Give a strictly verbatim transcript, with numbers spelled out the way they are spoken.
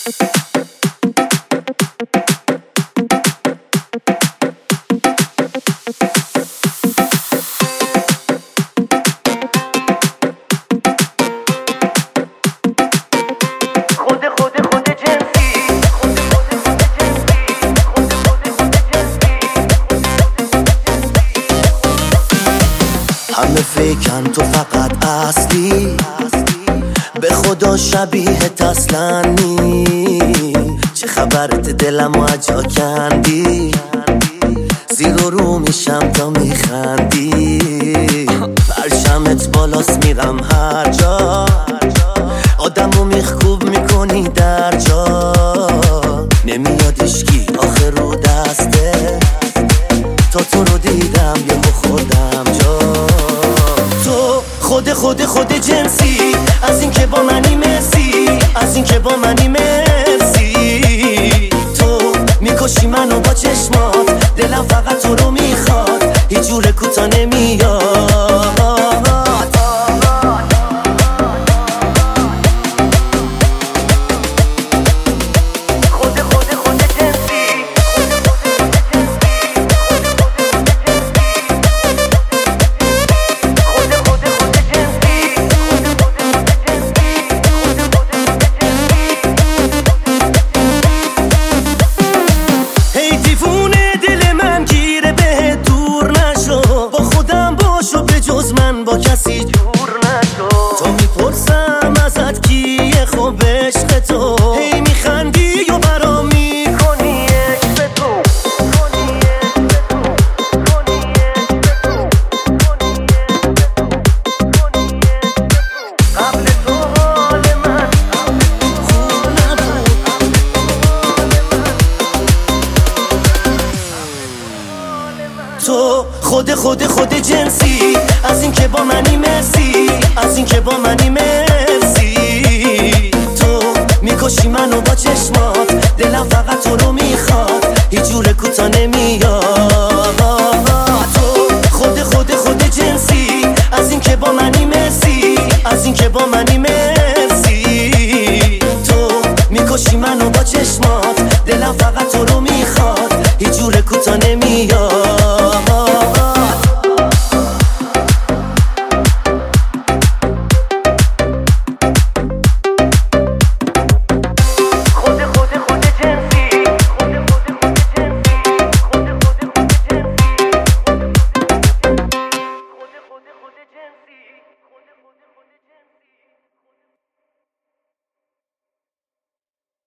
همه فکرن تو فقط اصلی، به خدا شبیهت اصلا نی. چه خبرت دلمو اجا کندی، زیر و رو میشم تا میخندی. برشمت بالاست میرم هر جا، آدمو میخکوب میکنی در جا. نمیاد اشکی آخر رو دسته، تا تو رو دیدم یهو خوردم جا. تو خود خود خود جنسی، از این که با منی مرسی، از این که با منی مرسی. تو میکشی منو با چشمات، دلم فقط تو رو میخواد، هیچ جور کوتا نمیاد. با کسی جور نشو، تو میپرسم ازت کیه خوب عشق تو، هی میخندی و برا میکنی عشق تو. قبل تو حال من خوب نبود، تو خود خود خود جنسی، از این که با منی مرسی، از این که با منی مرسی. تو میکشی منو با چشمات، دلم فقط تو رو میخواد، هیچ جور کوتا نمیاد. تو خود خود خود جنسی، از این که با منی مرسی، از این که با منی مرسی. تو میکشی منو با چشمات، دلم فقط تو رو میخواد، هیچ جور کوتا نمیاد.